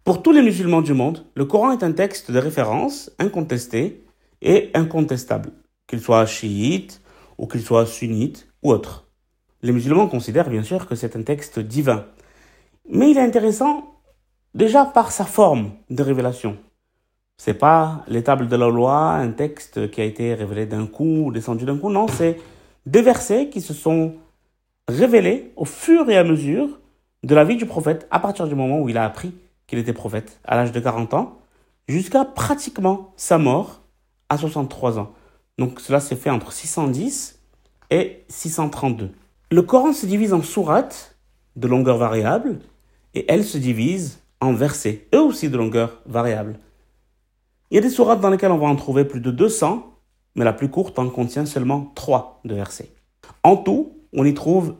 Pour tous les musulmans du monde, le Coran est un texte de référence incontesté et incontestable, qu'il soit chiite ou qu'il soit sunnite ou autre. Les musulmans considèrent bien sûr que c'est un texte divin, mais il est intéressant déjà par sa forme de révélation. C'est pas les tables de la loi, un texte qui a été révélé d'un coup, descendu d'un coup, non, c'est des versets qui se sont révélés au fur et à mesure de la vie du prophète à partir du moment où il a appris qu'il était prophète à l'âge de 40 ans jusqu'à pratiquement sa mort à 63 ans. Donc cela s'est fait entre 610 et 632. Le Coran se divise en sourates de longueur variable et elles se divisent en versets, eux aussi de longueur variable. Il y a des sourates dans lesquelles on va en trouver plus de 200, mais la plus courte en contient seulement 3 de versets. En tout, on y trouve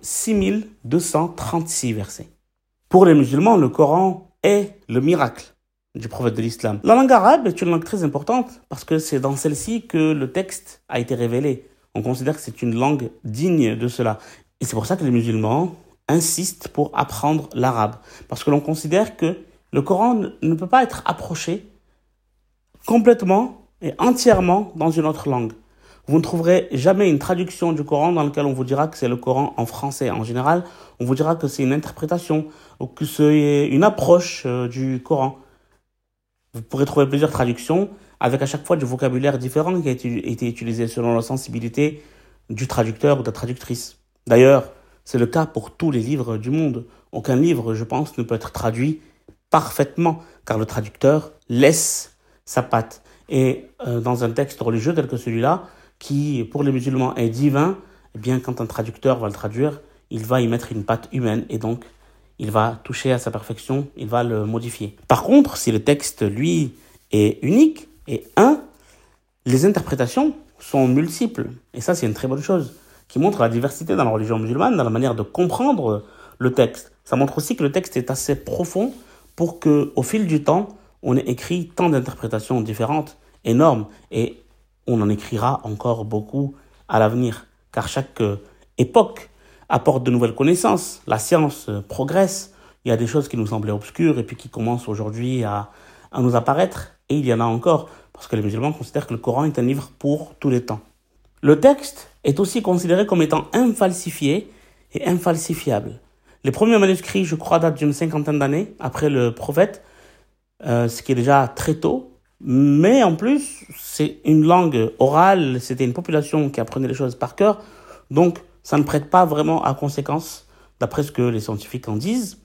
6236 versets. Pour les musulmans, le Coran est le miracle du prophète de l'islam. La langue arabe est une langue très importante parce que c'est dans celle-ci que le texte a été révélé. On considère que c'est une langue digne de cela. Et c'est pour ça que les musulmans insistent pour apprendre l'arabe. Parce que l'on considère que le Coran ne peut pas être approché complètement et entièrement dans une autre langue. Vous ne trouverez jamais une traduction du Coran dans laquelle on vous dira que c'est le Coran en français. En général, on vous dira que c'est une interprétation ou que c'est une approche du Coran. Vous pourrez trouver plusieurs traductions avec à chaque fois du vocabulaire différent qui a été utilisé selon la sensibilité du traducteur ou de la traductrice. D'ailleurs, c'est le cas pour tous les livres du monde. Aucun livre, je pense, ne peut être traduit parfaitement car le traducteur laisse sa patte. Et dans un texte religieux tel que celui-là, qui pour les musulmans est divin, eh bien quand un traducteur va le traduire, il va y mettre une patte humaine et donc il va toucher à sa perfection, il va le modifier. Par contre, si le texte, lui, est unique et les interprétations sont multiples. Et ça, c'est une très bonne chose, qui montre la diversité dans la religion musulmane, dans la manière de comprendre le texte. Ça montre aussi que le texte est assez profond pour qu'au fil du temps, on ait écrit tant d'interprétations différentes, énormes, et on en écrira encore beaucoup à l'avenir, car chaque époque apporte de nouvelles connaissances, la science progresse, il y a des choses qui nous semblaient obscures et puis qui commencent aujourd'hui à nous apparaître, et il y en a encore, parce que les musulmans considèrent que le Coran est un livre pour tous les temps. Le texte est aussi considéré comme étant infalsifié et infalsifiable. Les premiers manuscrits, je crois, datent d'une 50aine d'années après le prophète, ce qui est déjà très tôt. Mais en plus, c'est une langue orale, c'était une population qui apprenait les choses par cœur, donc ça ne prête pas vraiment à conséquence, d'après ce que les scientifiques en disent.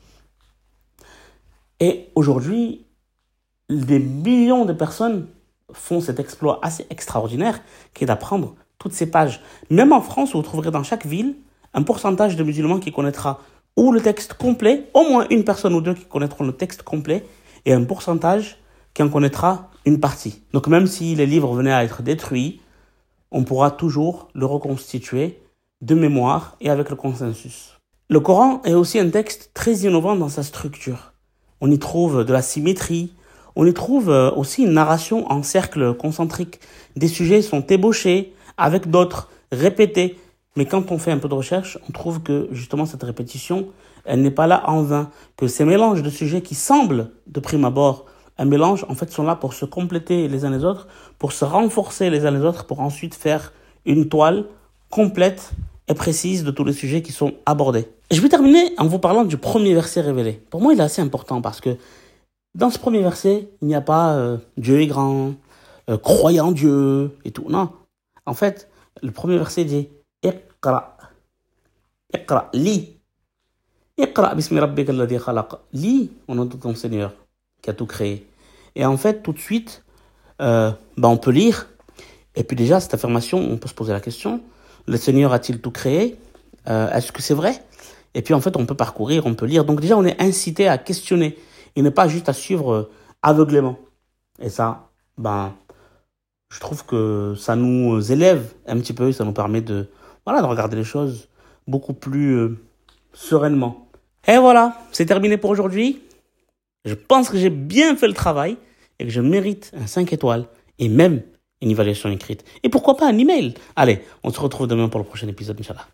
Et aujourd'hui, des millions de personnes font cet exploit assez extraordinaire qui est d'apprendre toutes ces pages. Même en France, vous trouverez dans chaque ville un pourcentage de musulmans qui connaîtra ou le texte complet, au moins une personne ou deux qui connaîtront le texte complet, et un pourcentage qui en connaîtra une partie. Donc même si les livres venaient à être détruits, on pourra toujours le reconstituer de mémoire et avec le consensus. Le Coran est aussi un texte très innovant dans sa structure. On y trouve de la symétrie, on y trouve aussi une narration en cercle concentrique. Des sujets sont ébauchés avec d'autres, répétés. Mais quand on fait un peu de recherche, on trouve que justement cette répétition, elle n'est pas là en vain. Que ces mélanges de sujets qui semblent de prime abord un mélange, en fait, sont là pour se compléter les uns les autres, pour se renforcer les uns les autres, pour ensuite faire une toile complète et précise de tous les sujets qui sont abordés. Je vais terminer en vous parlant du premier verset révélé. Pour moi, il est assez important parce que dans ce premier verset, il n'y a pas Dieu est grand, croyez en Dieu et tout. Non. En fait, le premier verset dit Iqra. Iqra, lis. Iqra bismi rabbika alladhi khalaq. Lis au nom de ton Seigneur qui a tout créé. Et en fait, tout de suite, on peut lire. Et puis déjà, cette affirmation, on peut se poser la question, le Seigneur a-t-il tout créé ? Est-ce que c'est vrai ? Et puis en fait, on peut parcourir, on peut lire. Donc déjà, on est incité à questionner et ne pas juste à suivre aveuglément. Et ça, je trouve que ça nous élève un petit peu, ça nous permet de regarder les choses beaucoup plus sereinement. Et voilà, c'est terminé pour aujourd'hui. Je pense que j'ai bien fait le travail et que je mérite un 5 étoiles et même une évaluation écrite. Et pourquoi pas un email ? Allez, on se retrouve demain pour le prochain épisode, Inch'Allah.